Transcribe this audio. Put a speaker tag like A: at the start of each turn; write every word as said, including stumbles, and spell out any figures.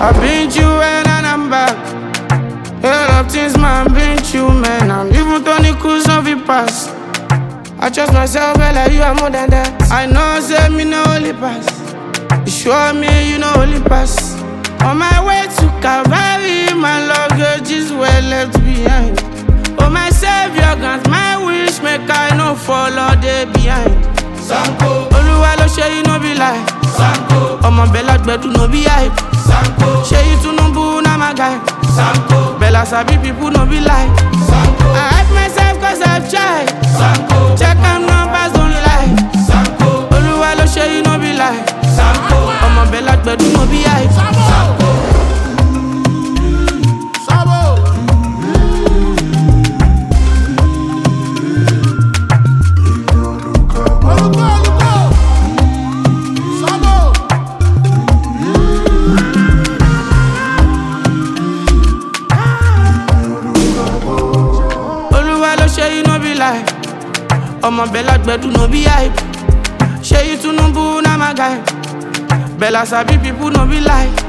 A: I've been you and I'm back. A lot of things, man, been you, man. I'm even Tony Cruz, no be pass. I trust myself, well, like you are more than that. I know, say me no only pass. You show me you know only pass. On my way to Calvary, my luggage is well left behind. Oh, my savior grant my wish, make I no follow they behind. Sanko, Oluwa lo ṣe you no be lie. Sanko, ọmọ Bella gbedu no be hype. Sanko, ṣe you Tinubu na my guy. Sanko, Bella sabi people no be lie. Sanko, I hype myself cause I've tried. Sanko, check am numbers don't lie. Sanko, Oluwa lo ṣe you no be lie. Sanko, ọmọ Bella gbedu no be hype. Sanko. Ọmọ Bella gbedu no be hype. Ṣé you Tinubu na my guy. Bella sabi people no be lie.